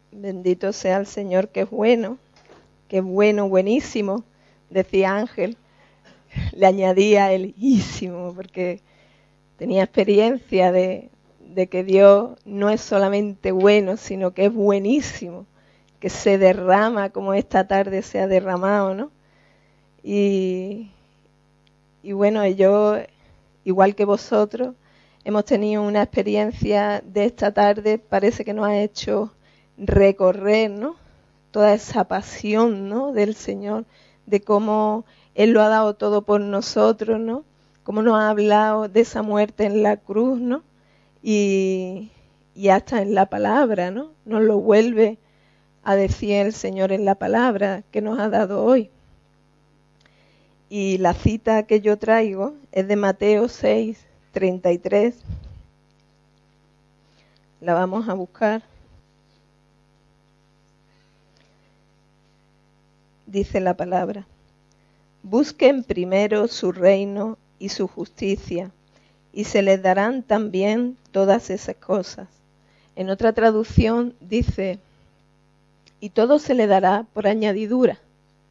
Bendito sea el Señor, que es bueno, buenísimo, decía Ángel. Le añadía el ísimo, porque tenía experiencia de que Dios no es solamente bueno, sino que es buenísimo, que se derrama como esta tarde se ha derramado, ¿no? Y bueno, yo, igual que vosotros, hemos tenido una experiencia de esta tarde, parece que nos ha hecho recorrer, ¿no? Toda esa pasión, ¿no? Del Señor, de cómo Él lo ha dado todo por nosotros, ¿no? Cómo nos ha hablado de esa muerte en la cruz, ¿no? Y hasta en la palabra, ¿no? Nos lo vuelve a decir el Señor en la palabra que nos ha dado hoy. Y la cita que yo traigo es de Mateo 6:33. La vamos a buscar. Dice la palabra: busquen primero su reino y su justicia, y se les darán también todas esas cosas. En otra traducción dice: y todo se le dará por añadidura.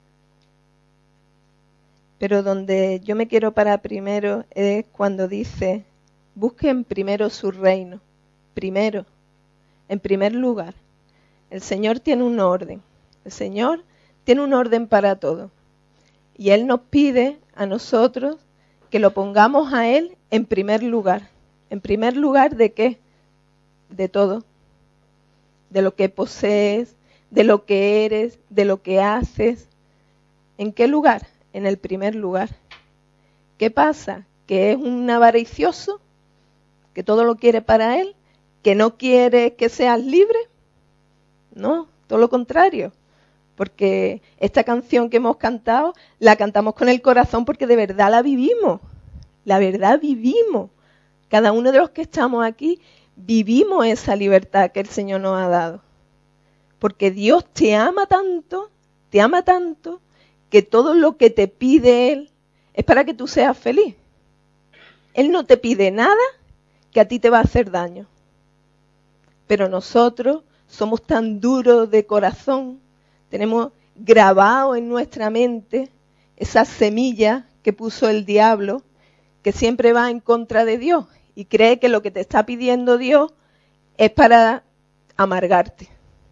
Pero donde yo me quiero parar primero es cuando dice: busquen primero su reino. Primero, en primer lugar. El Señor tiene un orden. El Señor tiene un orden para todo. Y Él nos pide a nosotros que lo pongamos a Él en primer lugar. ¿En primer lugar de qué? De todo. De lo que posees, de lo que eres, de lo que haces. ¿En qué lugar? En el primer lugar. ¿Qué pasa? ¿Que es un avaricioso? ¿Que todo lo quiere para él? ¿Que no quiere que seas libre? No, todo lo contrario. Porque esta canción que hemos cantado, la cantamos con el corazón porque de verdad la vivimos. La verdad vivimos. Cada uno de los que estamos aquí vivimos esa libertad que el Señor nos ha dado. Porque Dios te ama tanto, que todo lo que te pide Él es para que tú seas feliz. Él no te pide nada que a ti te va a hacer daño. Pero nosotros somos tan duros de corazón, tenemos grabado en nuestra mente esa semilla que puso el diablo, que siempre va en contra de Dios y cree que lo que te está pidiendo Dios es para amargarte.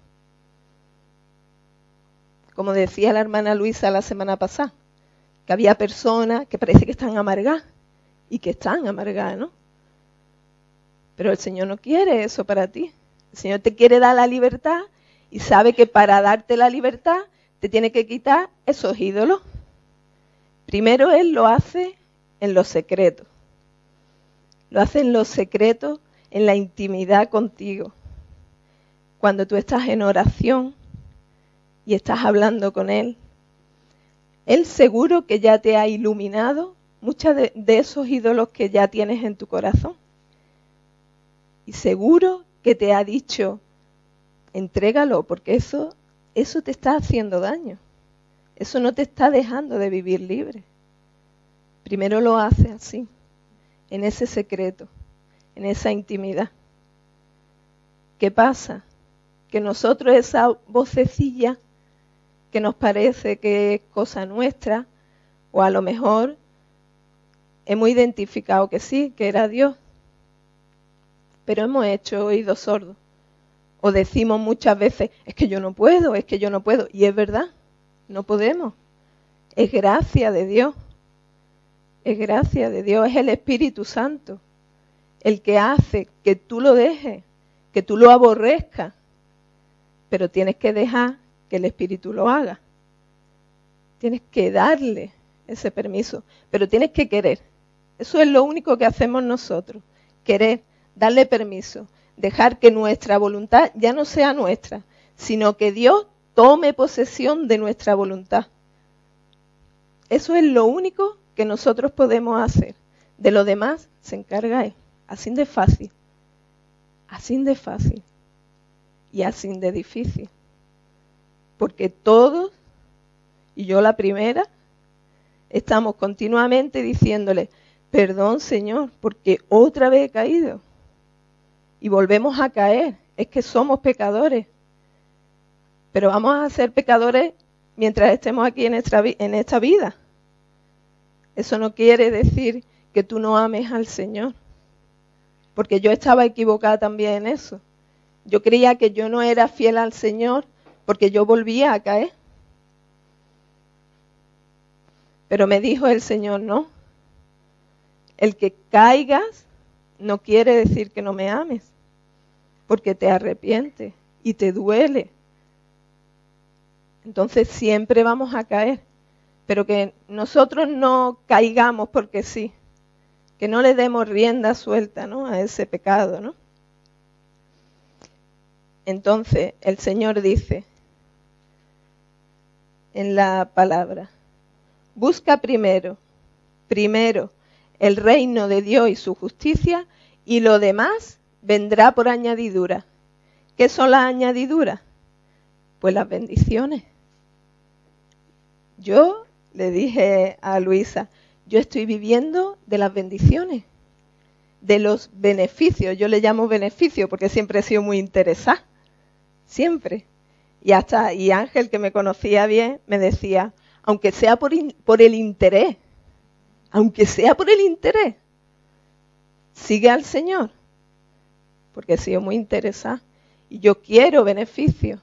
Como decía la hermana Luisa la semana pasada, que había personas que parece que están amargadas y que están amargadas, ¿no? Pero el Señor no quiere eso para ti. El Señor te quiere dar la libertad y sabe que para darte la libertad te tiene que quitar esos ídolos. Primero Él lo hace en lo secreto. Lo hace en lo secreto, en la intimidad contigo. Cuando tú estás en oración y estás hablando con Él, Él seguro que ya te ha iluminado muchos de esos ídolos que ya tienes en tu corazón. Y seguro que te ha dicho: entrégalo, porque eso te está haciendo daño. Eso no te está dejando de vivir libre. Primero lo hace así, en ese secreto, en esa intimidad. ¿Qué pasa? Que nosotros esa vocecilla que nos parece que es cosa nuestra, o a lo mejor hemos identificado que sí, que era Dios, pero hemos hecho oídos sordos. O decimos muchas veces: es que yo no puedo, y es verdad, no podemos. Es gracia de Dios, es el Espíritu Santo el que hace que tú lo dejes, que tú lo aborrezcas, pero tienes que dejar que el Espíritu lo haga. Tienes que darle ese permiso, pero tienes que querer. Eso es lo único que hacemos nosotros, querer, darle permiso, dejar que nuestra voluntad ya no sea nuestra, sino que Dios tome posesión de nuestra voluntad. Eso es lo único que nosotros podemos hacer. De lo demás se encarga Él. Así de fácil. Así de fácil. Y así de difícil. Porque todos, y yo la primera, estamos continuamente diciéndole: perdón, Señor, porque otra vez he caído. Y volvemos a caer. Es que somos pecadores. Pero vamos a ser pecadores mientras estemos aquí en esta vida. Eso no quiere decir que tú no ames al Señor. Porque yo estaba equivocada también en eso. Yo creía que yo no era fiel al Señor porque yo volvía a caer. Pero me dijo el Señor, no. El que caigas no quiere decir que no me ames, porque te arrepientes y te duele. Entonces siempre vamos a caer, pero que nosotros no caigamos porque sí, que no le demos rienda suelta, ¿no?, a ese pecado, ¿no? Entonces el Señor dice en la palabra, busca primero el reino de Dios y su justicia, y lo demás vendrá por añadidura. ¿Qué son las añadiduras? Pues las bendiciones. Yo le dije a Luisa, yo estoy viviendo de las bendiciones, de los beneficios. Yo le llamo beneficio porque siempre he sido muy interesada, siempre. Y Ángel, que me conocía bien, me decía, aunque sea por el interés, sigue al Señor, porque he sido muy interesada y yo quiero beneficio.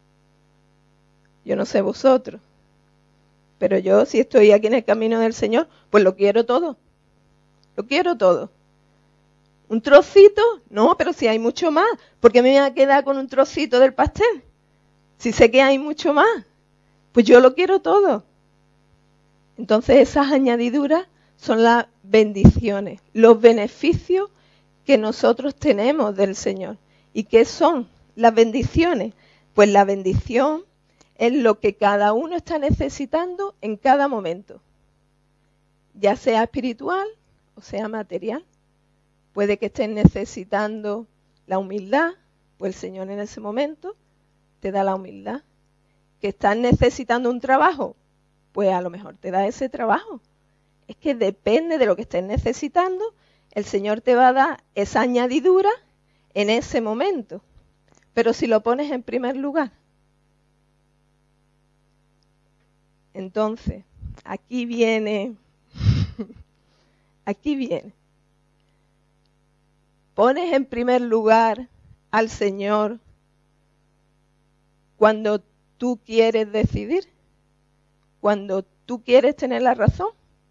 Yo no sé vosotros, pero yo, si estoy aquí en el camino del Señor, pues lo quiero todo. Lo quiero todo. ¿Un trocito? No, pero si hay mucho más, ¿por qué me voy a quedar con un trocito del pastel? Si sé que hay mucho más, pues yo lo quiero todo. Entonces esas añadiduras son las bendiciones, los beneficios que nosotros tenemos del Señor. ¿Y qué son las bendiciones? Pues la bendición es lo que cada uno está necesitando en cada momento, ya sea espiritual o sea material. Puede que estés necesitando la humildad, pues el Señor en ese momento te da la humildad. Que estás necesitando un trabajo, pues a lo mejor te da ese trabajo. Es que depende de lo que estés necesitando, el Señor te va a dar esa añadidura en ese momento. Pero si lo pones en primer lugar. Entonces, aquí viene. Pones en primer lugar al Señor cuando tú quieres decidir, cuando tú quieres tener la razón.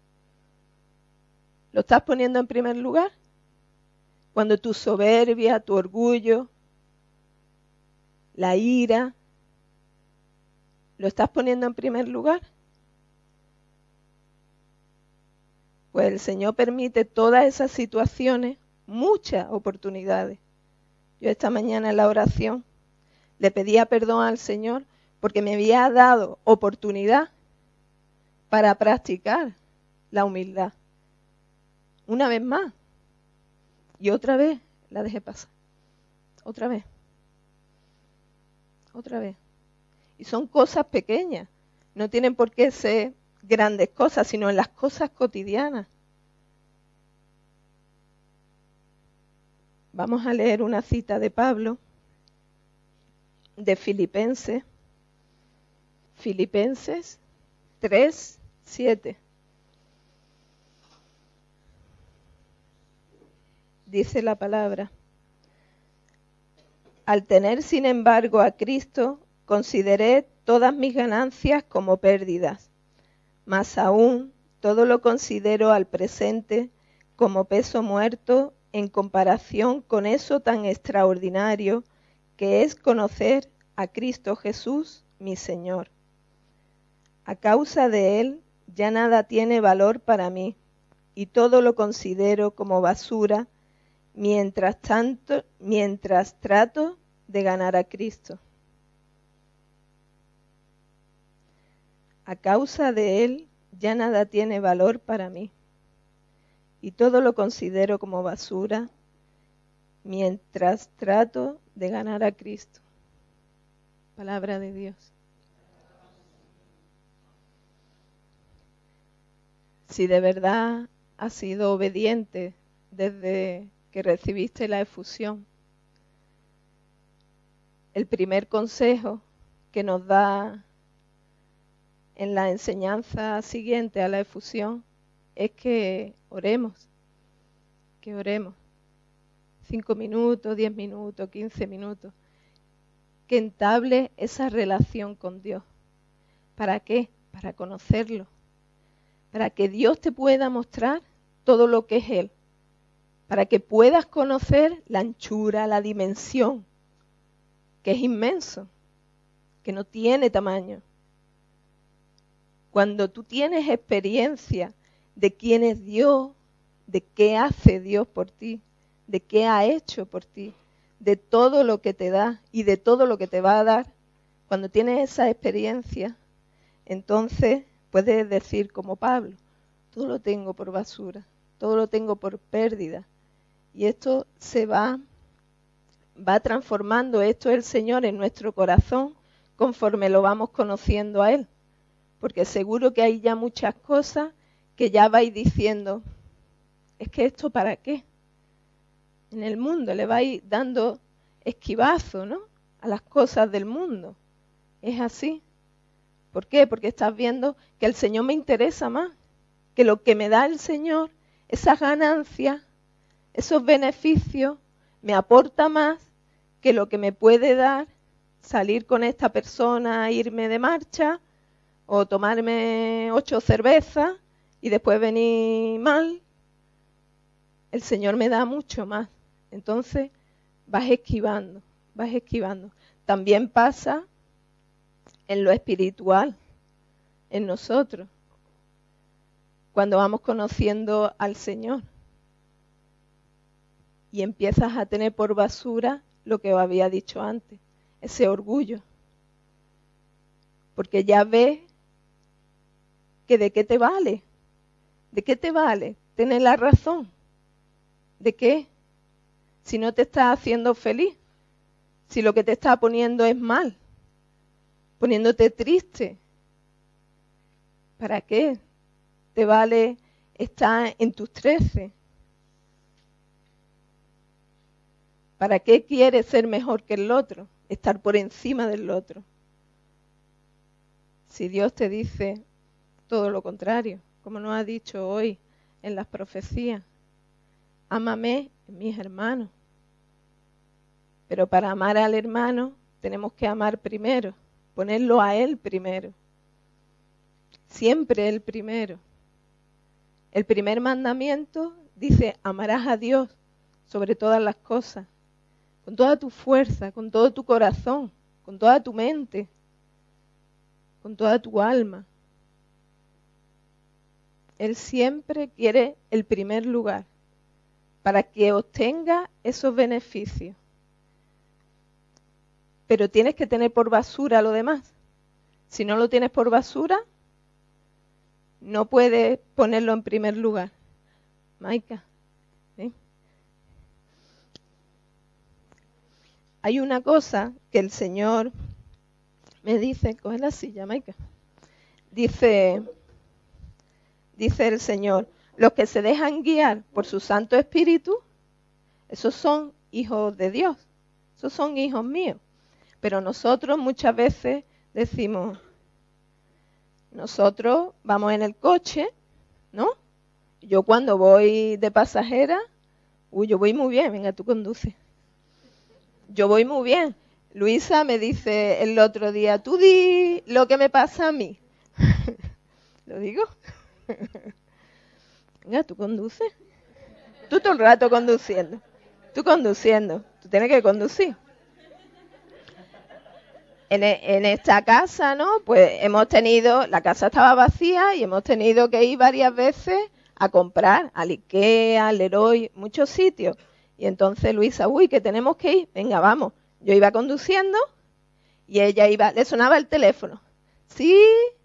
¿Lo estás poniendo en primer lugar? Cuando tu soberbia, tu orgullo, la ira, ¿lo estás poniendo en primer lugar? Pues el Señor permite todas esas situaciones, muchas oportunidades. Yo esta mañana en la oración le pedía perdón al Señor porque me había dado oportunidad para practicar la humildad. Una vez más. Y otra vez la dejé pasar. Otra vez. Y son cosas pequeñas. No tienen por qué ser grandes cosas, sino en las cosas cotidianas. Vamos a leer una cita de Pablo, de Filipenses 3:7. Dice la palabra: al tener sin embargo a Cristo, consideré todas mis ganancias como pérdidas, mas aún todo lo considero al presente como peso muerto en comparación con eso tan extraordinario que es conocer a Cristo Jesús, mi Señor. A causa de Él ya nada tiene valor para mí, y todo lo considero como basura, mientras trato de ganar a Cristo. A causa de Él ya nada tiene valor para mí, y todo lo considero como basura, mientras trato de ganar a Cristo. Palabra de Dios. Si de verdad has sido obediente desde que recibiste la efusión, el primer consejo que nos da en la enseñanza siguiente a la efusión es que oremos. 5 minutos, 10 minutos, 15 minutos. Que entable esa relación con Dios. ¿Para qué? Para conocerlo. Para que Dios te pueda mostrar todo lo que es Él. Para que puedas conocer la anchura, la dimensión, que es inmenso, que no tiene tamaño. Cuando tú tienes experiencia de quién es Dios, de qué hace Dios por ti, de qué ha hecho por ti, de todo lo que te da y de todo lo que te va a dar, cuando tienes esa experiencia, entonces puedes decir como Pablo, todo lo tengo por basura, todo lo tengo por pérdida. Y esto se va transformando, esto es el Señor en nuestro corazón conforme lo vamos conociendo a Él. Porque seguro que hay ya muchas cosas que ya vais diciendo, es que esto para qué. En el mundo le vais dando esquivazo, ¿no? A las cosas del mundo. Es así. ¿Por qué? Porque estás viendo que el Señor me interesa más. Que lo que me da el Señor, esas ganancias, esos beneficios, me aporta más que lo que me puede dar salir con esta persona, irme de marcha, o tomarme 8 cervezas y después venir mal. El Señor me da mucho más. Entonces vas esquivando. También pasa en lo espiritual, en nosotros, cuando vamos conociendo al Señor. Y empiezas a tener por basura lo que os había dicho antes, ese orgullo. Porque ya ves que de qué te vale. ¿De qué te vale tener la razón? ¿De qué? Si no te está haciendo feliz. Si lo que te está poniendo es mal. Poniéndote triste. ¿Para qué te vale estar en tus 13? ¿Para qué quieres ser mejor que el otro? Estar por encima del otro. Si Dios te dice todo lo contrario, como nos ha dicho hoy en las profecías. Ámame, mis hermanos. Pero para amar al hermano tenemos que amar primero, ponerlo a Él primero. Siempre Él primero. El primer mandamiento dice, amarás a Dios sobre todas las cosas, con toda tu fuerza, con todo tu corazón, con toda tu mente, con toda tu alma. Él siempre quiere el primer lugar para que obtenga esos beneficios. Pero tienes que tener por basura lo demás. Si no lo tienes por basura, no puedes ponerlo en primer lugar. Maika, ¿eh? Hay una cosa que el Señor me dice, coge la silla, Maika. Dice el Señor, los que se dejan guiar por su Santo Espíritu, esos son hijos de Dios, esos son hijos míos. Pero nosotros muchas veces decimos, nosotros vamos en el coche, ¿no? Yo cuando voy de pasajera, yo voy muy bien, venga, tú conduce. Yo voy muy bien. Luisa me dice el otro día, tú di lo que me pasa a mí. ¿Lo digo? Venga, tú conduce. Tú todo el rato conduciendo. Tú tienes que conducir. En esta casa, ¿no? Pues la casa estaba vacía y hemos tenido que ir varias veces a comprar al Ikea, al Leroy, muchos sitios. Y entonces Luisa, que tenemos que ir, venga, vamos. Yo iba conduciendo y ella le sonaba el teléfono. Sí,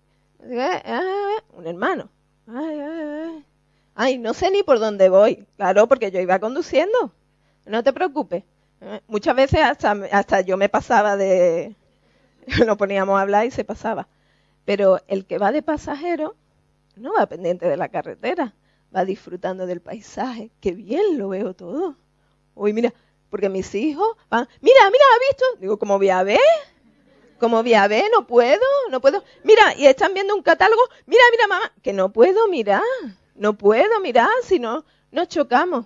un hermano. Ay, no sé ni por dónde voy. Claro, porque yo iba conduciendo. No te preocupes. Muchas veces hasta yo me pasaba nos poníamos a hablar y se pasaba. Pero el que va de pasajero no va pendiente de la carretera, va disfrutando del paisaje. Qué bien lo veo todo. Uy, mira, porque mis hijos van, mira, ¿has visto? Digo, ¿cómo voy a ver? ¿Cómo voy a ver? No puedo. Mira, y están viendo un catálogo. Mira, mamá, que no puedo mirar, si no, nos chocamos.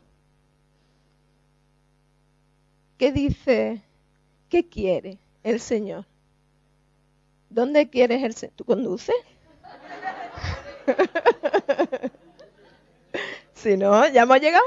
¿Qué dice? ¿Qué quiere el Señor? ¿Dónde quieres el Señor? ¿Tú conduces? Si no, ¿ya hemos llegado?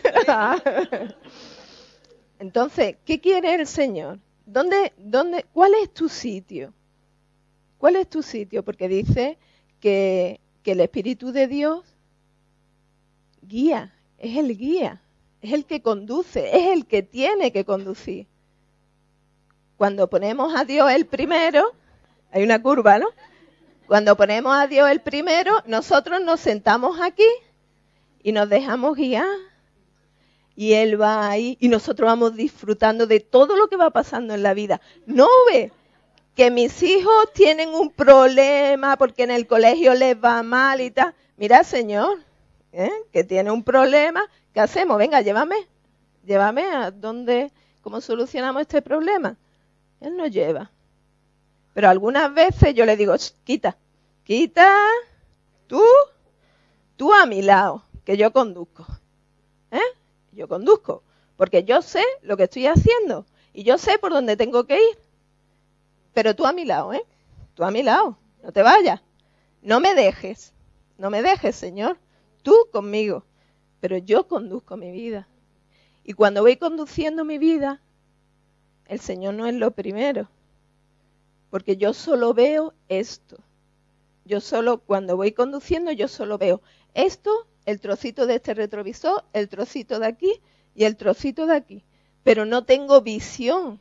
Entonces, ¿qué quiere el Señor? ¿Cuál es tu sitio? ¿Cuál es tu sitio? Porque dice que el Espíritu de Dios guía, es el que conduce, es el que tiene que conducir. Cuando ponemos a Dios el primero, hay una curva, ¿no? Cuando ponemos a Dios el primero, nosotros nos sentamos aquí y nos dejamos guiar. Y Él va ahí y nosotros vamos disfrutando de todo lo que va pasando en la vida. No ve que mis hijos tienen un problema porque en el colegio les va mal y tal. Mira, Señor, que tiene un problema. ¿Qué hacemos? Venga, llévame a dónde, cómo solucionamos este problema. Él nos lleva. Pero algunas veces yo le digo, quita, tú a mi lado, que yo conduzco. Yo conduzco, porque yo sé lo que estoy haciendo y yo sé por dónde tengo que ir. Pero tú a mi lado, tú a mi lado, no te vayas. No me dejes, Señor, tú conmigo. Pero yo conduzco mi vida. Y cuando voy conduciendo mi vida, el Señor no es lo primero. Porque yo solo veo esto. Cuando voy conduciendo, yo solo veo esto, el trocito de este retrovisor, el trocito de aquí y el trocito de aquí. Pero no tengo visión.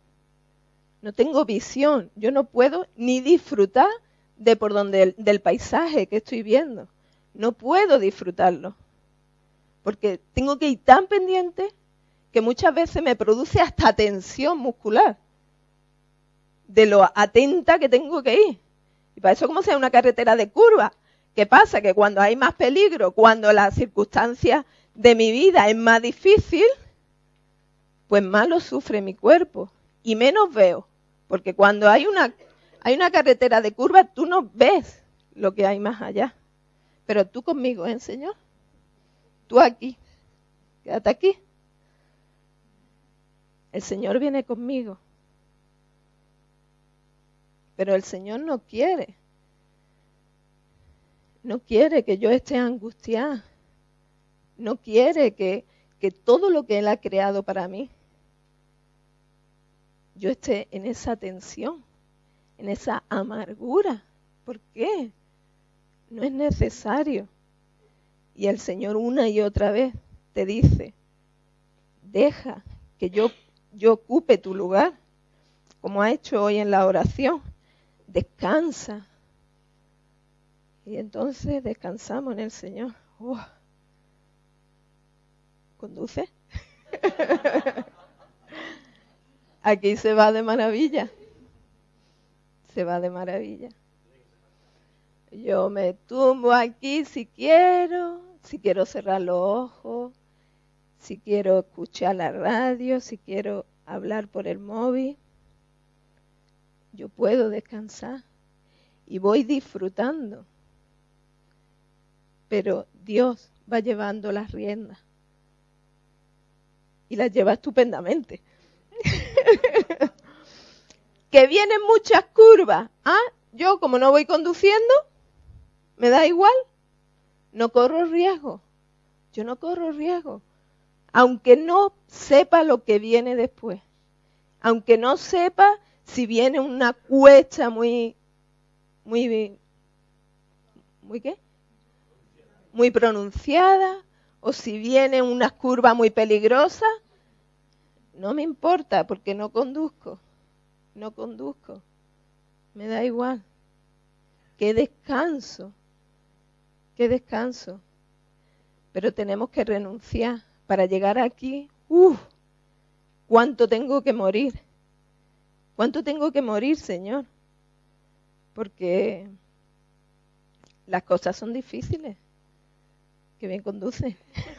Yo no puedo ni disfrutar de por donde del paisaje que estoy viendo. No puedo disfrutarlo. Porque tengo que ir tan pendiente que muchas veces me produce hasta tensión muscular de lo atenta que tengo que ir. Y para eso, como sea una carretera de curva, ¿qué pasa? Que cuando hay más peligro, cuando las circunstancias de mi vida es más difícil, pues más lo sufre mi cuerpo y menos veo. Porque cuando hay una carretera de curva, tú no ves lo que hay más allá. Pero tú conmigo, Señor. Tú aquí. Quédate aquí. El Señor viene conmigo. Pero el Señor no quiere que yo esté angustiada. No quiere que todo lo que Él ha creado para mí, yo esté en esa tensión, en esa amargura. ¿Por qué? No es necesario. Y el Señor una y otra vez te dice, deja que yo ocupe tu lugar, como ha hecho hoy en la oración. Descansa. Y entonces descansamos en el Señor. ¿Conduce? Aquí se va de maravilla. Yo me tumbo aquí si quiero cerrar los ojos, si quiero escuchar la radio, si quiero hablar por el móvil. Yo puedo descansar y voy disfrutando. Pero Dios va llevando las riendas y las lleva estupendamente. Que vienen muchas curvas. Yo como no voy conduciendo, me da igual. No corro riesgo. Yo no corro riesgo. Aunque no sepa lo que viene después. Aunque no sepa si viene una cuesta muy ¿qué? Muy pronunciada, o si viene una curva muy peligrosa, no me importa porque no conduzco. Me da igual. Qué descanso. Pero tenemos que renunciar para llegar aquí. ¿Cuánto tengo que morir? ¿Cuánto tengo que morir, Señor? Porque las cosas son difíciles. Que bien conduce.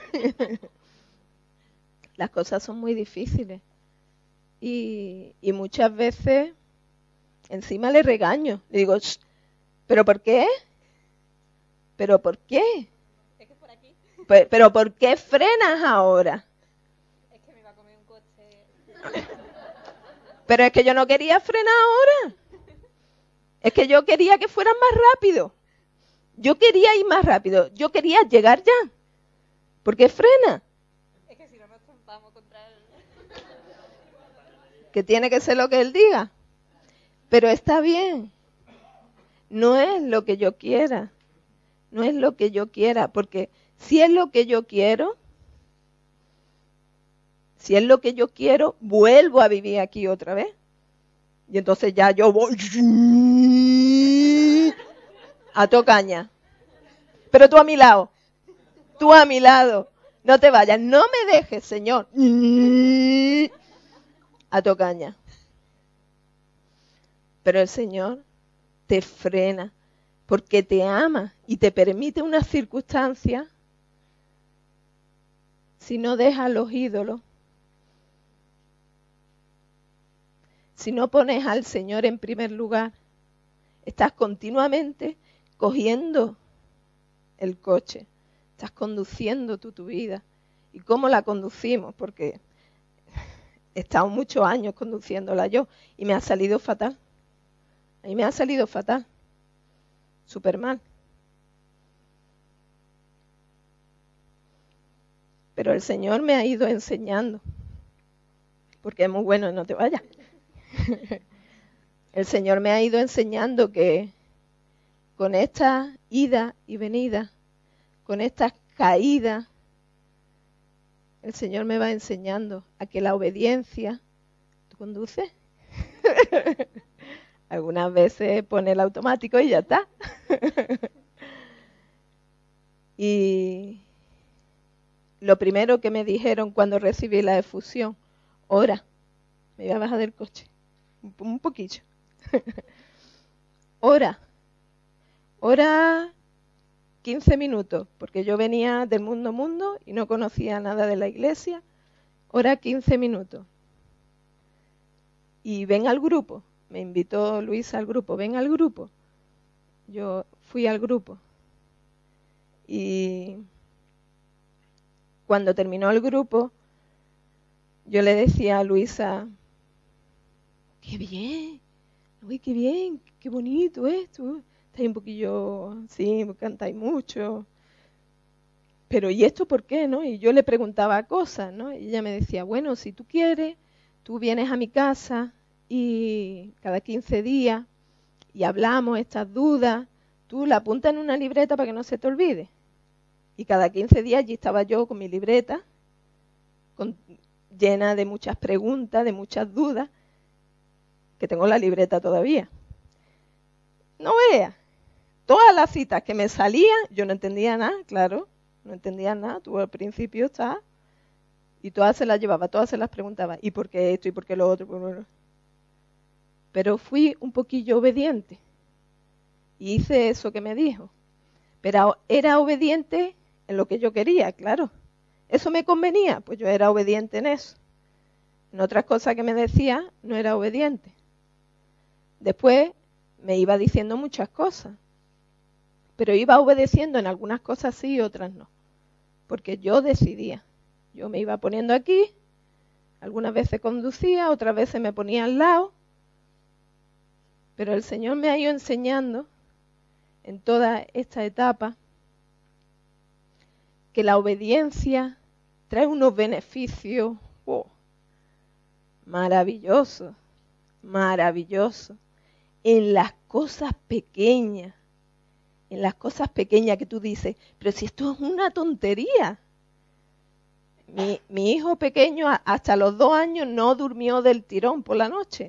Las cosas son muy difíciles. Y muchas veces Encima le regaño. Le digo, "Shh, ¿pero por qué? ¿Pero por qué? Es que por aquí. ¿Pero por qué frenas ahora? Es que me iba a comer un coche. Pero es que yo no quería frenar ahora. Es que yo quería que fueran más rápido. Yo quería ir más rápido. Yo quería llegar ya. ¿Por qué frena? Es que si no nos trompamos contra el... Que tiene que ser lo que él diga. Pero está bien. No es lo que yo quiera. No es lo que yo quiera. Porque si es lo que yo quiero, vuelvo a vivir aquí otra vez. Y entonces ya yo voy a tocaña. Pero tú a mi lado. Tú a mi lado. No te vayas. No me dejes, Señor. A tocaña. Pero el Señor te frena porque te ama y te permite unas circunstancias. Si no dejas los ídolos, si no pones al Señor en primer lugar, estás continuamente cogiendo el coche, estás conduciendo tú tu vida. ¿Y cómo la conducimos? Porque he estado muchos años conduciéndola yo y me ha salido fatal. A mí me ha salido fatal, súper mal. Pero el Señor me ha ido enseñando, porque es muy bueno, no te vayas. El Señor me ha ido enseñando que con esta ida y venida, con estas caídas, el Señor me va enseñando a que la obediencia, ¿tú conduces? Algunas veces pone el automático y ya está. Y lo primero que me dijeron cuando recibí la efusión, ora, me voy a bajar del coche, un poquillo. Ora 15 minutos, porque yo venía del mundo y no conocía nada de la iglesia. Ora 15 minutos. Y ven al grupo. Me invitó Luisa al grupo. Ven al grupo. Yo fui al grupo. Y cuando terminó el grupo, yo le decía a Luisa, ¡qué bien! ¡Uy, qué bien! ¡Qué bonito esto! Estáis un poquillo, sí, cantáis mucho. Pero ¿y esto por qué, no? Y yo le preguntaba cosas, ¿no? Y ella me decía, bueno, si tú quieres, tú vienes a mi casa y cada 15 días y hablamos estas dudas, tú la apuntas en una libreta para que no se te olvide. Y cada 15 días allí estaba yo con mi libreta, llena de muchas preguntas, de muchas dudas, que tengo la libreta todavía. No veas, todas las citas que me salían, yo no entendía nada, claro, no entendía nada. Tú al principio estás y todas se las llevaba, todas se las preguntaba, ¿y por qué esto y por qué lo otro? Pero fui un poquillo obediente y hice eso que me dijo. Pero era obediente en lo que yo quería, claro. ¿Eso me convenía? Pues yo era obediente en eso. En otras cosas que me decía, no era obediente. Después me iba diciendo muchas cosas, pero iba obedeciendo en algunas cosas sí y otras no, porque yo decidía. Yo me iba poniendo aquí, algunas veces conducía, otras veces me ponía al lado, pero el Señor me ha ido enseñando en toda esta etapa que la obediencia trae unos beneficios maravillosos, maravillosos, en las cosas pequeñas que tú dices, pero si esto es una tontería. Mi hijo pequeño hasta los 2 años no durmió del tirón por la noche.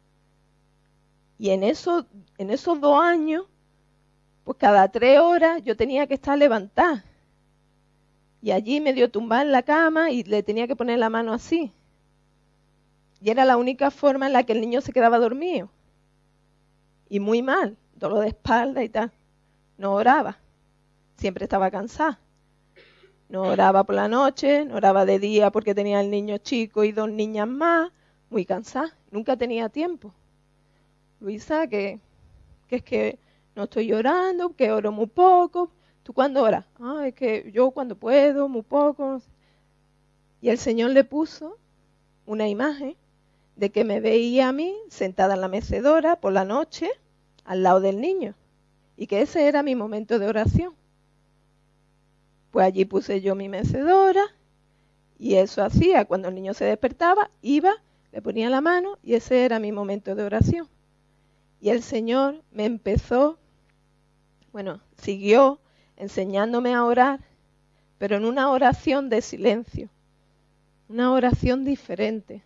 Y en esos 2 años, pues cada 3 horas yo tenía que estar levantada. Y allí medio tumbada en la cama y le tenía que poner la mano así. Y era la única forma en la que el niño se quedaba dormido. Y muy mal, dolor de espalda y tal. No oraba, siempre estaba cansada. No oraba por la noche, no oraba de día porque tenía el niño chico y 2 niñas más, muy cansada, nunca tenía tiempo. Luisa, que es que no estoy llorando, que oro muy poco. ¿Tú cuándo oras? Es que yo cuando puedo, muy poco. Y el Señor le puso una imagen de que me veía a mí sentada en la mecedora por la noche al lado del niño y que ese era mi momento de oración. Pues allí puse yo mi mecedora y eso hacía, cuando el niño se despertaba, iba, le ponía la mano y ese era mi momento de oración. Y el Señor me siguió enseñándome a orar, pero en una oración de silencio, una oración diferente.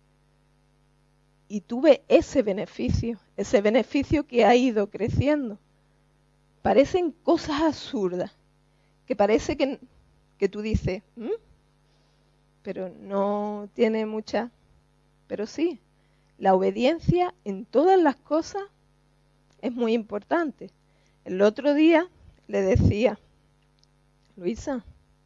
Y tuve ese beneficio que ha ido creciendo. Parecen cosas absurdas, que parece que tú dices, pero no tiene mucha. Pero sí, la obediencia en todas las cosas es muy importante. El otro día le decía, Luisa,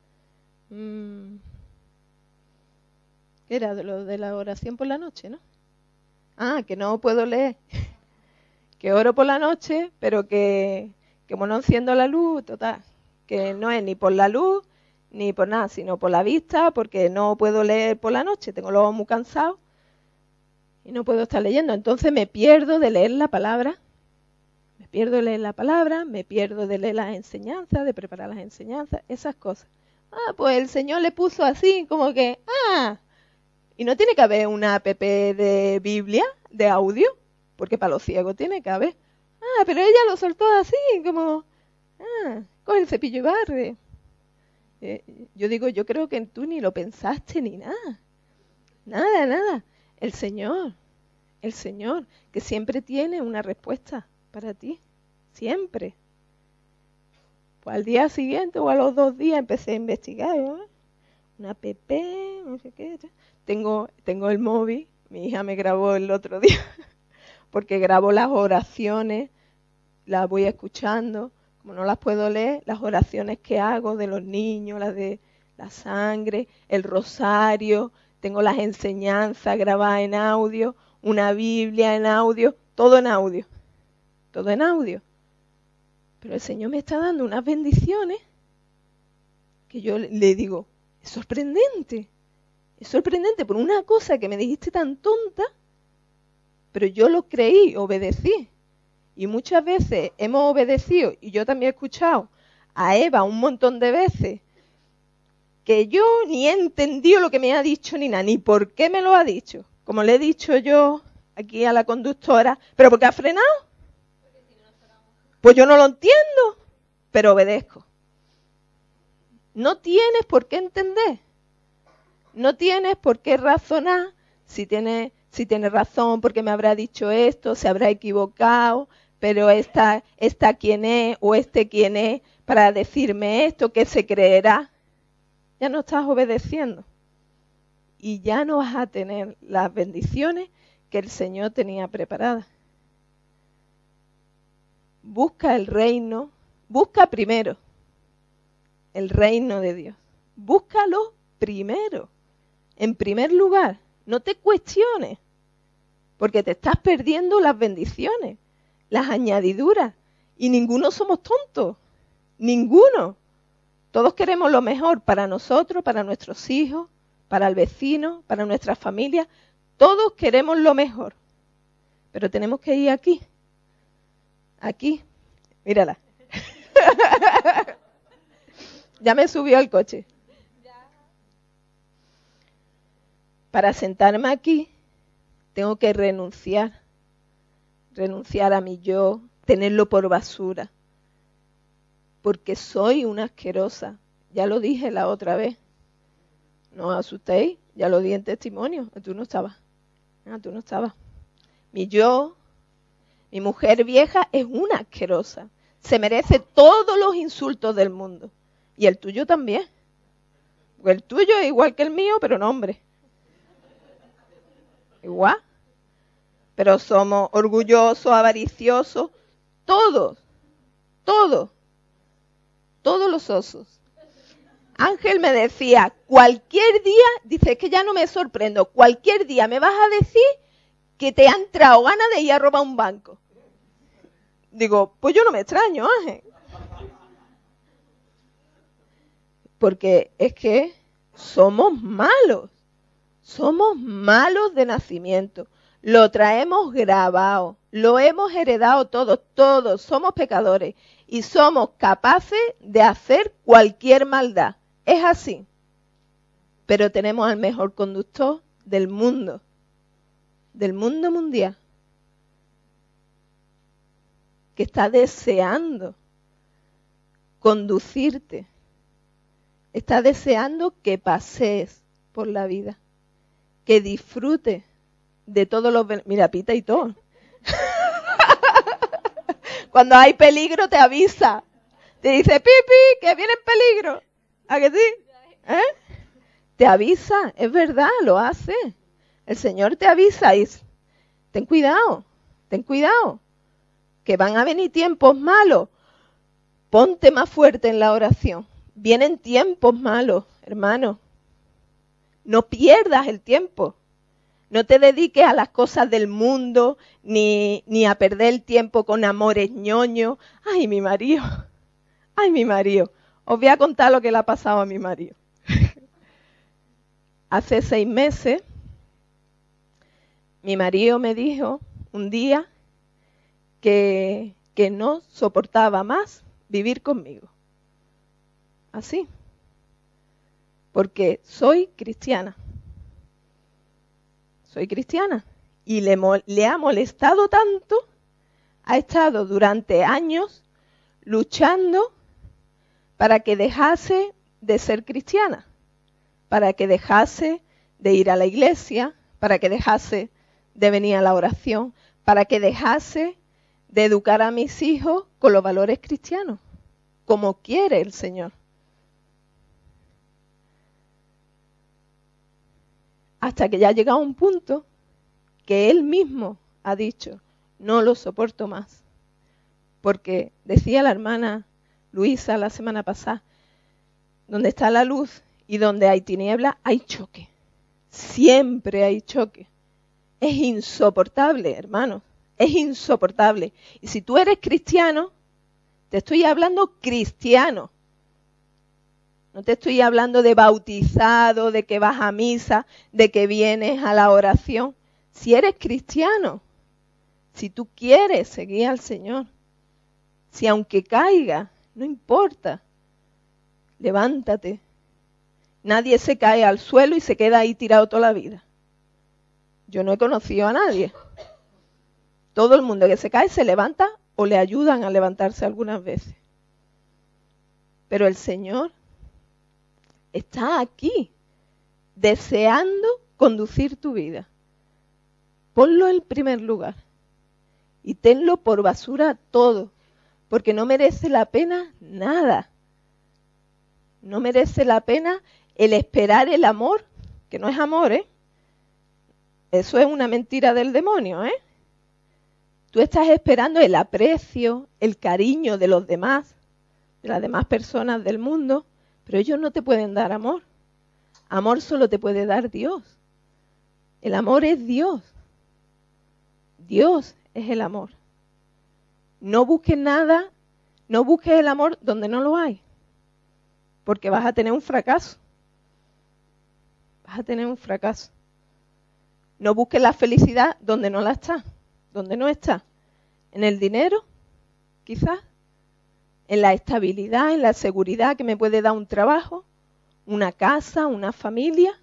era de lo de la oración por la noche, ¿no? Que no puedo leer, que oro por la noche, pero que como no enciendo la luz, total, que no es ni por la luz ni por nada, sino por la vista, porque no puedo leer por la noche, tengo los ojos muy cansados y no puedo estar leyendo. Entonces me pierdo de leer la palabra, me pierdo de leer las enseñanzas, de preparar las enseñanzas, esas cosas. Pues el Señor le puso así, como que, y no tiene que haber una app de Biblia, de audio, porque para los ciegos tiene que haber. Pero ella lo soltó así, como, coge el cepillo y barre. Yo digo, yo creo que tú ni lo pensaste ni nada. Nada. El Señor, que siempre tiene una respuesta para ti, siempre. Pues al día siguiente o a los 2 días empecé a investigar, una app, no sé qué. Tengo el móvil, mi hija me grabó el otro día, porque grabo las oraciones, las voy escuchando, como no las puedo leer, las oraciones que hago de los niños, las de la sangre, el rosario, tengo las enseñanzas grabadas en audio, una Biblia en audio, todo en audio. Pero el Señor me está dando unas bendiciones que yo le digo, es sorprendente por una cosa que me dijiste tan tonta, pero yo lo creí, obedecí. Y muchas veces hemos obedecido, y yo también he escuchado a Eva un montón de veces, que yo ni he entendido lo que me ha dicho ni nada, ni por qué me lo ha dicho. Como le he dicho yo aquí a la conductora, ¿pero por qué ha frenado? Pues yo no lo entiendo, pero obedezco. No tienes por qué entender, no tienes por qué razonar, si tiene razón, porque me habrá dicho esto, se habrá equivocado, pero esta quién es o quién es para decirme esto, ¿qué se creerá? Ya no estás obedeciendo y ya no vas a tener las bendiciones que el Señor tenía preparadas. Busca el reino, busca primero el reino de Dios. Búscalo primero, en primer lugar. No te cuestiones, porque te estás perdiendo las bendiciones, las añadiduras, y ninguno somos tontos, ninguno. Todos queremos lo mejor para nosotros, para nuestros hijos, para el vecino, para nuestra familia. Todos queremos lo mejor, pero tenemos que ir aquí, mírala. Ya me subió al coche. Para sentarme aquí, tengo que renunciar a mi yo, tenerlo por basura, porque soy una asquerosa. Ya lo dije la otra vez. No os asustéis, ya lo di en testimonio. Tú no estabas. Mi yo, mi mujer vieja es una asquerosa. Se merece todos los insultos del mundo. Y el tuyo también. Porque el tuyo es igual que el mío, pero no hombre. Igual. Pero somos orgullosos, avariciosos, todos los osos. Ángel me decía, cualquier día, dice, es que ya no me sorprendo, cualquier día me vas a decir que te ha entrado ganas de ir a robar un banco. Digo, pues yo no me extraño, Ángel. Porque es que somos malos de nacimiento. Lo traemos grabado, lo hemos heredado todos somos pecadores y somos capaces de hacer cualquier maldad. Es así. Pero tenemos al mejor conductor del mundo mundial, que está deseando conducirte, está deseando que pasees por la vida, que disfrutes de todos los... Mira, pita y todo. Cuando hay peligro te avisa. Te dice, pipi, que viene peligro. ¿A que sí? ¿Eh? Te avisa, es verdad, lo hace. El Señor te avisa y dice, ten cuidado, que van a venir tiempos malos. Ponte más fuerte en la oración. Vienen tiempos malos, hermano. No pierdas el tiempo. No te dediques a las cosas del mundo, ni a perder el tiempo con amores ñoños. Ay, mi marido. Os voy a contar lo que le ha pasado a mi marido. Hace 6 meses, mi marido me dijo un día que no soportaba más vivir conmigo. Así. Porque soy cristiana. Y le ha molestado tanto, ha estado durante años luchando para que dejase de ser cristiana, para que dejase de ir a la iglesia, para que dejase de venir a la oración, para que dejase de educar a mis hijos con los valores cristianos, como quiere el Señor. Hasta que ya ha llegado un punto que él mismo ha dicho, no lo soporto más. Porque decía la hermana Luisa la semana pasada, donde está la luz y donde hay tiniebla, hay choque. Siempre hay choque. Es insoportable, hermano. Es insoportable. Y si tú eres cristiano, te estoy hablando cristiano. No te estoy hablando de bautizado, de que vas a misa, de que vienes a la oración. Si eres cristiano, si tú quieres seguir al Señor, si aunque caiga, no importa, levántate. Nadie se cae al suelo y se queda ahí tirado toda la vida. Yo no he conocido a nadie. Todo el mundo que se cae se levanta o le ayudan a levantarse algunas veces. Pero el Señor está aquí, deseando conducir tu vida. Ponlo en primer lugar y tenlo por basura todo, porque no merece la pena nada. No merece la pena el esperar el amor, que no es amor, ¿eh? Eso es una mentira del demonio, ¿eh? Tú estás esperando el aprecio, el cariño de los demás, de las demás personas del mundo, pero ellos no te pueden dar amor. Amor solo te puede dar Dios. El amor es Dios. Dios es el amor. No busques nada, no busques el amor donde no lo hay, porque vas a tener un fracaso. Vas a tener un fracaso. No busques la felicidad donde no la está, donde no está. En el dinero, quizás, en la estabilidad, en la seguridad que me puede dar un trabajo, una casa, una familia.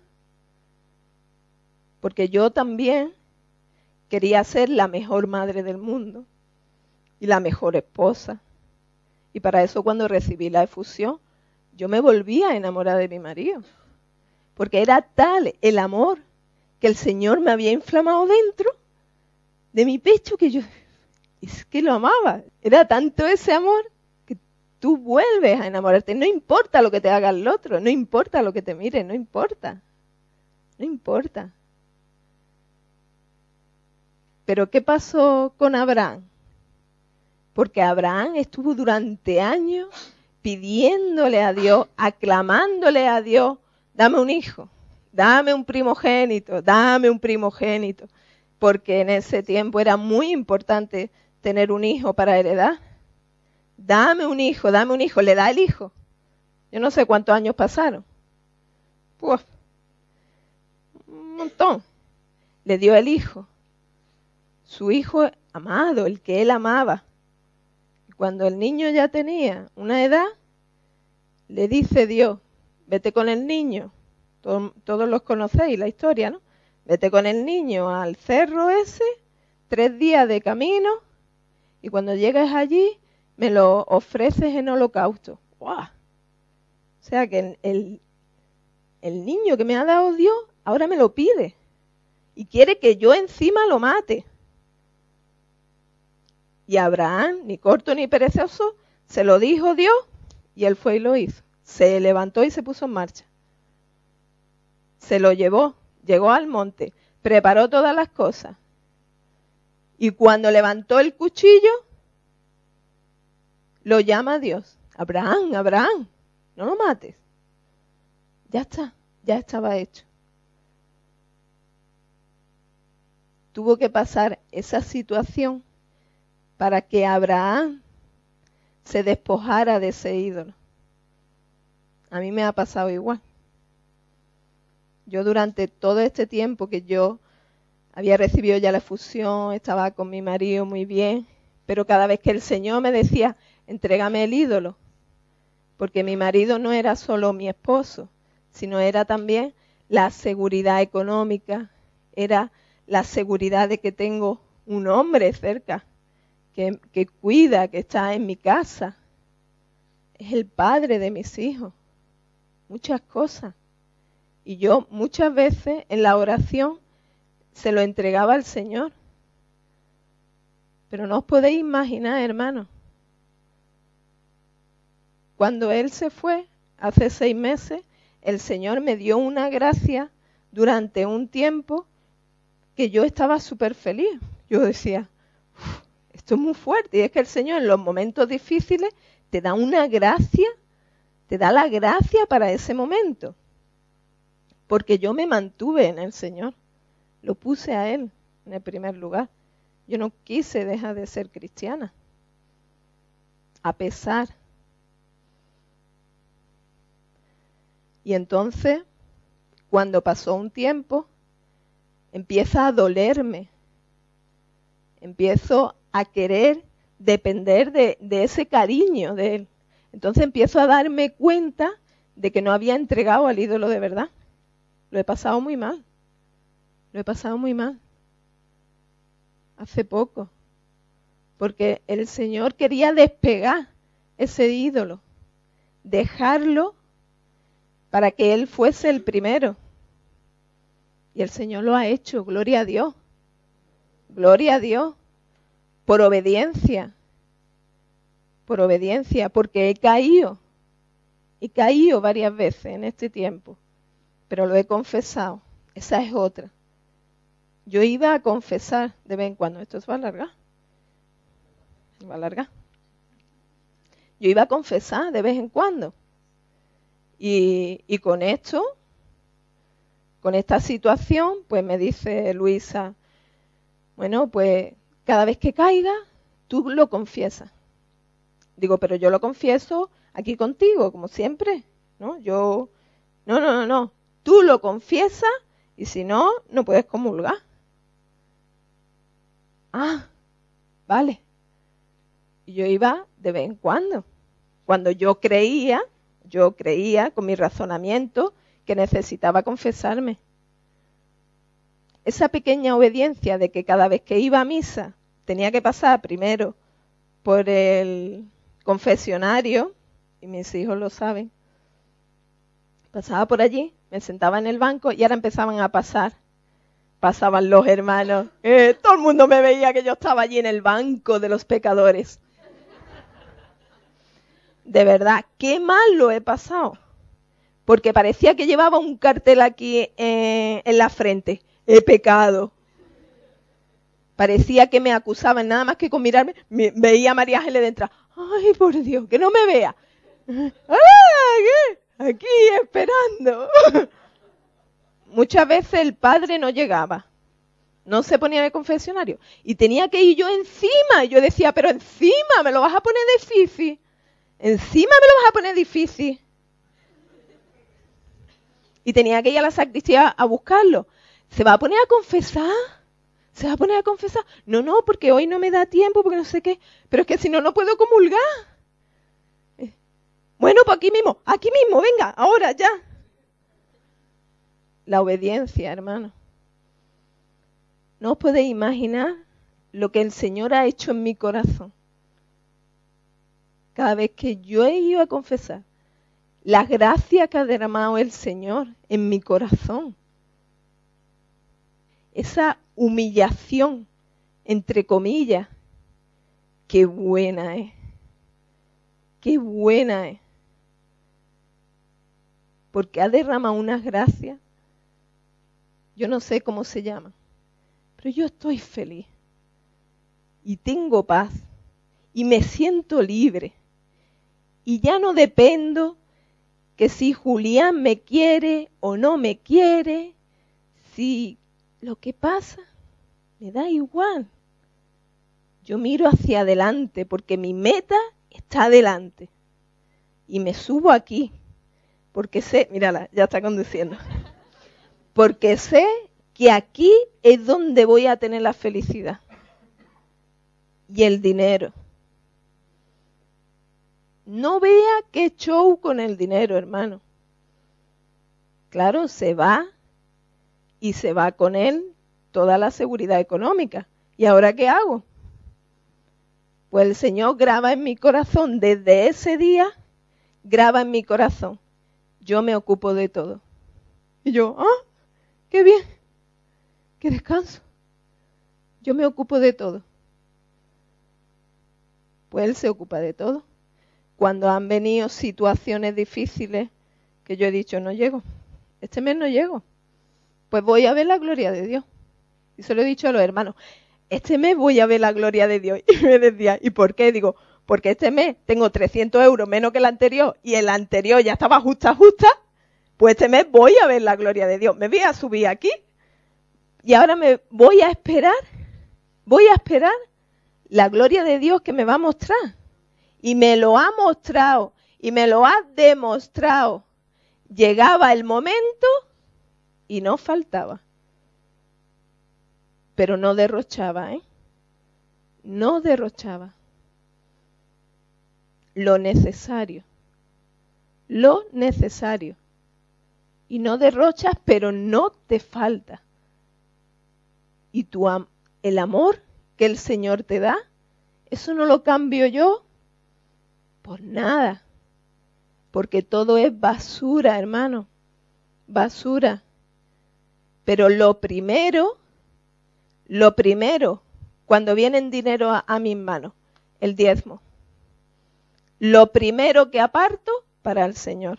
Porque yo también quería ser la mejor madre del mundo y la mejor esposa. Y para eso cuando recibí la efusión, yo me volví a enamorar de mi marido. Porque era tal el amor que el Señor me había inflamado dentro de mi pecho que yo, es que lo amaba. Era tanto ese amor que tú vuelves a enamorarte. No importa lo que te haga el otro, no importa lo que te mire, no importa. No importa. Pero ¿qué pasó con Abraham? Porque Abraham estuvo durante años pidiéndole a Dios, aclamándole a Dios, dame un hijo, dame un primogénito, porque en ese tiempo era muy importante tener un hijo para heredar. Dame un hijo, le da el hijo. Yo no sé cuántos años pasaron. Uf, un montón. Le dio el hijo. Su hijo amado, el que él amaba. Cuando el niño ya tenía una edad, le dice Dios, vete con el niño. Todos los conocéis, la historia, ¿no? Vete con el niño al cerro ese, 3 días de camino, y cuando llegues allí, me lo ofreces en holocausto. ¡Wow! O sea que el niño que me ha dado Dios, ahora me lo pide. Y quiere que yo encima lo mate. Y Abraham, ni corto ni perezoso, se lo dijo Dios, y él fue y lo hizo. Se levantó y se puso en marcha. Se lo llevó, llegó al monte, preparó todas las cosas. Y cuando levantó el cuchillo, lo llama a Dios. Abraham, Abraham, no lo mates. Ya está, ya estaba hecho. Tuvo que pasar esa situación para que Abraham se despojara de ese ídolo. A mí me ha pasado igual. Yo durante todo este tiempo que yo había recibido ya la efusión, estaba con mi marido muy bien, pero cada vez que el Señor me decía, entrégame el ídolo, porque mi marido no era solo mi esposo, sino era también la seguridad económica, era la seguridad de que tengo un hombre cerca, que cuida, que está en mi casa. Es el padre de mis hijos. Muchas cosas. Y yo muchas veces en la oración se lo entregaba al Señor. Pero no os podéis imaginar, hermanos. Cuando Él se fue, hace 6 meses, el Señor me dio una gracia durante un tiempo que yo estaba súper feliz. Yo decía, esto es muy fuerte. Y es que el Señor en los momentos difíciles te da una gracia, te da la gracia para ese momento. Porque yo me mantuve en el Señor. Lo puse a Él en el primer lugar. Yo no quise dejar de ser cristiana. A pesar. Y entonces, cuando pasó un tiempo, empieza a dolerme. Empiezo a querer depender de ese cariño de Él. Entonces empiezo a darme cuenta de que no había entregado al ídolo de verdad. Lo he pasado muy mal. Lo he pasado muy mal. Hace poco. Porque el Señor quería despegar ese ídolo. Dejarlo para que Él fuese el primero. Y el Señor lo ha hecho. Gloria a Dios. Gloria a Dios. Por obediencia. Por obediencia. Porque he caído. He caído varias veces en este tiempo. Pero lo he confesado. Esa es otra. Yo iba a confesar de vez en cuando. Esto se va a alargar. Se va a alargar. Yo iba a confesar de vez en cuando. Y con esto, con esta situación, pues me dice Luisa, bueno, pues cada vez que caiga, tú lo confiesas. Digo, pero yo lo confieso aquí contigo, como siempre, ¿no? No. Tú lo confiesas y si no, no puedes comulgar. Ah, vale. Y yo iba de vez en cuando. Cuando yo creía con mi razonamiento que necesitaba confesarme. Esa pequeña obediencia de que cada vez que iba a misa tenía que pasar primero por el confesionario, y mis hijos lo saben, pasaba por allí, me sentaba en el banco y ahora empezaban a pasar. Pasaban los hermanos. Todo el mundo me veía que yo estaba allí en el banco de los pecadores. De verdad, qué mal lo he pasado. Porque parecía que llevaba un cartel aquí en la frente. He pecado. Parecía que me acusaban, nada más que con mirarme, veía a María Ángeles dentro. Ay, por Dios, que no me vea. Aquí esperando. Muchas veces el padre no llegaba. No se ponía en el confesionario. Y tenía que ir yo encima. Y yo decía, pero encima me lo vas a poner difícil. Encima me lo vas a poner difícil. Y tenía que ir a la sacristía a buscarlo. ¿Se va a poner a confesar? ¿Se va a poner a confesar? No, porque hoy no me da tiempo, porque no sé qué. Pero es que si no, no puedo comulgar. Bueno, pues aquí mismo, venga, ahora, ya. La obediencia, hermano. No os podéis imaginar lo que el Señor ha hecho en mi corazón. Cada vez que yo he ido a confesar, la gracia que ha derramado el Señor en mi corazón. Esa humillación, entre comillas, qué buena es. Qué buena es. Porque ha derramado unas gracias. Yo no sé cómo se llaman. Pero yo estoy feliz. Y tengo paz. Y me siento libre. Y ya no dependo que si Julián me quiere o no me quiere. Si lo que pasa me da igual. Yo miro hacia adelante porque mi meta está adelante. Y me subo aquí. Porque sé, mírala, ya está conduciendo. Porque sé que aquí es donde voy a tener la felicidad. Y el dinero. No vea qué show con el dinero, hermano. Claro, se va y se va con él toda la seguridad económica. ¿Y ahora qué hago? Pues el Señor graba en mi corazón, desde ese día, graba en mi corazón. Yo me ocupo de todo. Y yo, qué bien, qué descanso. Yo me ocupo de todo. Pues Él se ocupa de todo. Cuando han venido situaciones difíciles que yo he dicho, no llego, este mes no llego, pues voy a ver la gloria de Dios. Y se lo he dicho a los hermanos, este mes voy a ver la gloria de Dios. Y me decía, ¿y por qué? Digo, porque este mes tengo 300 euros menos que el anterior y el anterior ya estaba justa, pues este mes voy a ver la gloria de Dios. Me voy a subir aquí y ahora me voy a esperar la gloria de Dios que me va a mostrar. Y me lo ha mostrado y me lo ha demostrado. Llegaba el momento y no faltaba. Pero no derrochaba, No derrochaba. Lo necesario. Lo necesario. Y no derrochas, pero no te falta. Y el amor que el Señor te da, eso no lo cambio yo por nada. Porque todo es basura, hermano. Basura. Pero lo primero, cuando viene dinero a mis manos, el diezmo. Lo primero que aparto para el Señor.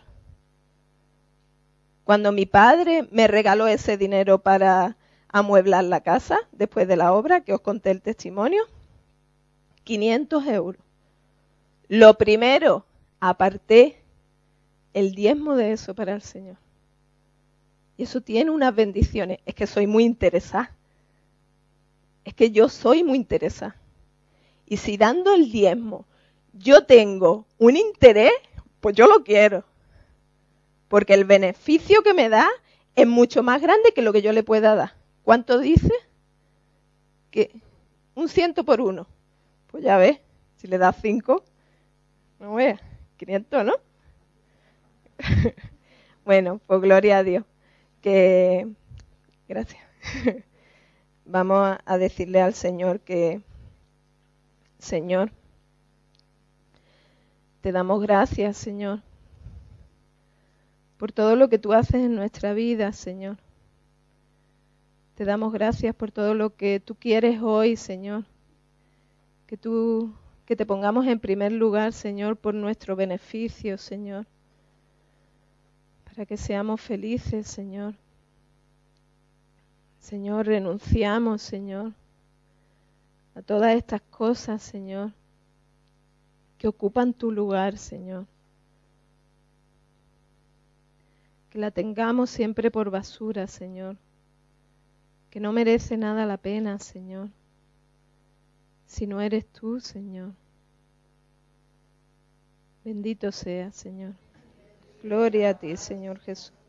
Cuando mi padre me regaló ese dinero para amueblar la casa, después de la obra, que os conté el testimonio, 500 euros. Lo primero, aparté el diezmo de eso para el Señor. Y eso tiene unas bendiciones. Es que soy muy interesada. Es que yo soy muy interesada. Y si dando el diezmo yo tengo un interés, pues yo lo quiero. Porque el beneficio que me da es mucho más grande que lo que yo le pueda dar. ¿Cuánto dice? Que 100 por 1. Pues ya ves, si le das 5, no veas, 500, ¿no? Bueno, pues gloria a Dios. Gracias. Vamos a decirle al Señor que, Señor, te damos gracias, Señor, por todo lo que tú haces en nuestra vida, Señor. Te damos gracias por todo lo que tú quieres hoy, Señor. Que te pongamos en primer lugar, Señor, por nuestro beneficio, Señor. Para que seamos felices, Señor. Señor, renunciamos, Señor, a todas estas cosas, Señor, que ocupan tu lugar, Señor. Que la tengamos siempre por basura, Señor. que no merece nada la pena, Señor, si no eres tú, Señor. Bendito seas, Señor. Gloria a ti, Señor Jesús.